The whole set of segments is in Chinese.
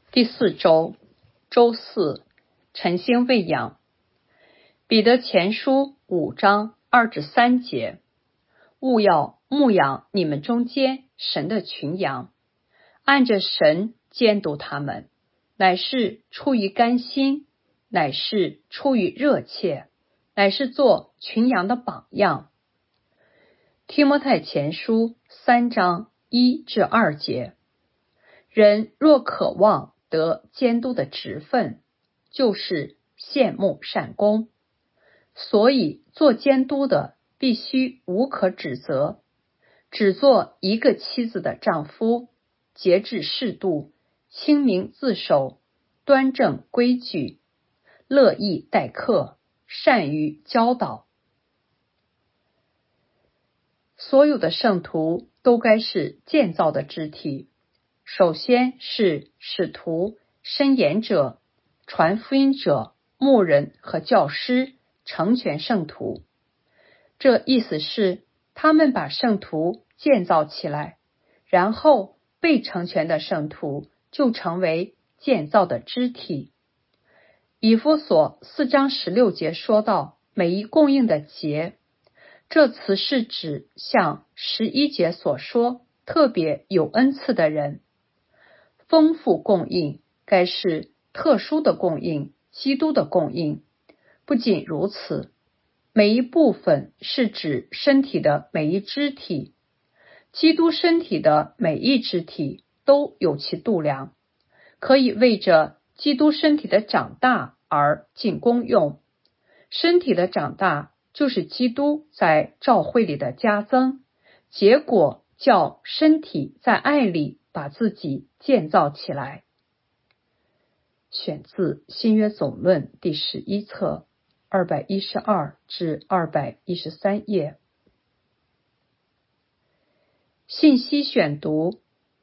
第4周，周四，晨星喂养。彼得前书5章2至3节，务要牧养你们中间神的群羊，按着神监督他们，乃是出于甘心，乃是出于热切，乃是做群羊的榜样。提摩太前书3章1至2节，人若渴望得监督的职分，就是羡慕善功，所以做监督的必须无可指责，只做一个妻子的丈夫，节制适度，清明自守，端正规矩，乐意待客，善于教导。所有的圣徒都该是建造的肢体，首先是使徒、申言者、传福音者、牧人和教师成全圣徒。这意思是他们把圣徒建造起来，然后被成全的圣徒就成为建造的肢体。以弗所4章16节说到每一供应的节，这词是指像11节所说特别有恩赐的人。丰富供应该是特殊的供应，基督的供应。不仅如此，每一部分是指身体的每一肢体，基督身体的每一肢体都有其度量，可以为着基督身体的长大而尽功用。身体的长大就是基督在教会里的加增，结果叫身体在爱里把自己建造起来。选自新约总论第11册212至213页。信息选读。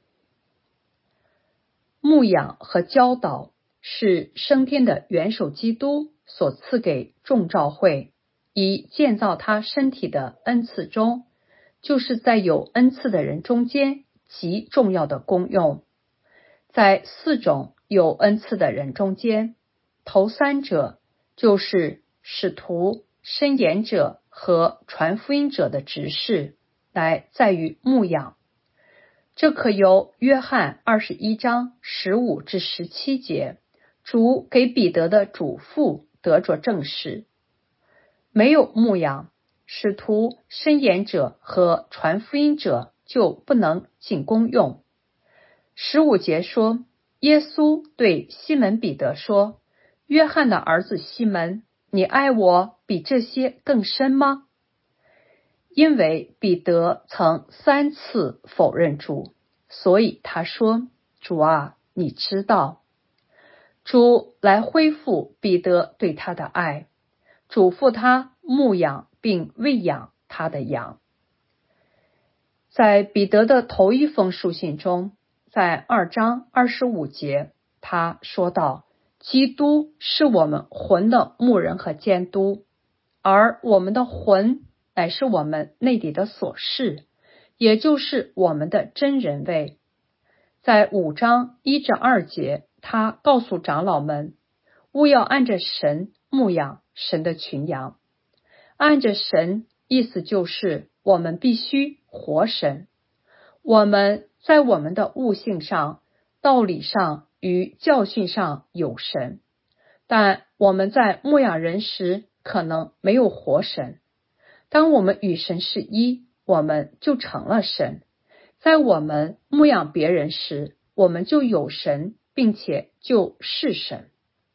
牧养和教导是升天的元首基督所赐给众教会以建造他身体的恩赐中，就是在有恩赐的人中间极重要的功用。在4种有恩赐的人中间，头3者就是使徒、申言者和传福音者的职事，乃在于牧养。这可由约翰21章15至17节主给彼得的嘱咐得着证实。没有牧养，使徒、申言者和传福音者就不能尽功用。15节说，耶稣对西门彼得说，约翰的儿子西门，你爱我比这些更深吗？因为彼得曾3次否认主，所以他说，主啊，你知道。主来恢复彼得对他的爱，嘱咐他牧养并喂养他的羊。在彼得的头一封书信中，在2章25节，他说道，基督是我们魂的牧人和监督，而我们的魂乃是我们内里的所事，也就是我们的真人位。在5章1至2节，他告诉长老们，务要按着神牧养神的群羊。按着神，意思就是我们必须活神。我们在我们的悟性上、道理上与教训上有神，但我们在牧养人时可能没有活神。当我们与神是一，我们就成了神。在我们牧养别人时，我们就有神，并且就是神。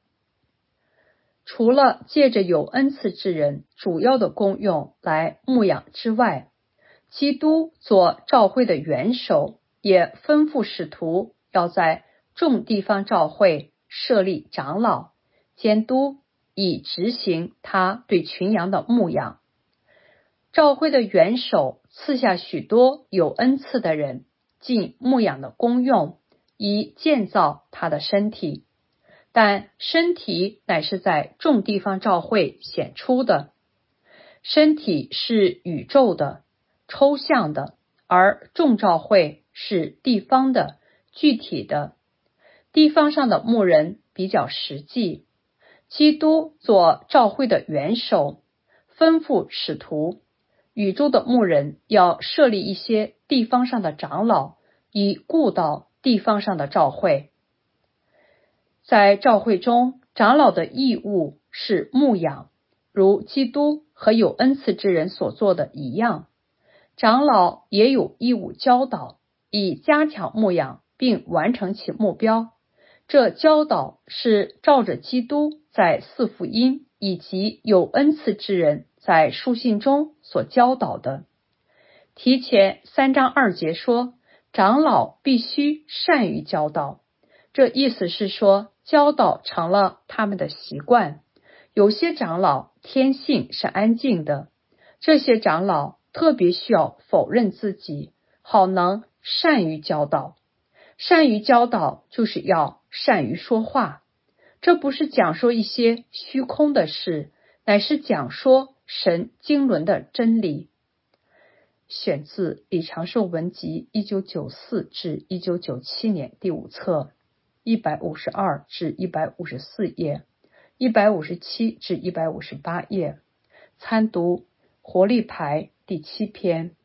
除了借着有恩赐之人主要的功用来牧养之外，基督做教会的元首，也吩咐使徒要在众地方教会设立长老、监督，以执行他对群羊的牧养。教会的元首赐下许多有恩赐的人，尽牧养的功用，以建造他的身体。但身体乃是在众地方教会显出的。身体是宇宙的、抽象的，而众教会是地方的、具体的。 地方上的牧人比较实际。基督做教会的元首，吩咐使徒，宇宙的牧人要设立一些地方上的长老，以顾到地方上的教会。在教会中，长老的义务是牧养，如基督和有恩赐之人所做的一样。长老也有义务教导，以加强牧养并完成其目标。这教导是照着基督在四福音以及有恩赐之人在书信中所教导的。提前3章2节说，长老必须善于教导，这意思是说，教导成了他们的习惯。有些长老天性是安静的，这些长老特别需要否认自己，好能善于教导。善于教导就是要善于说话，这不是讲说一些虚空的事，乃是讲说神经纶的真理。选自李长寿文集1994至1997年第5册152至154页，157至158页。参读活力牌第7篇。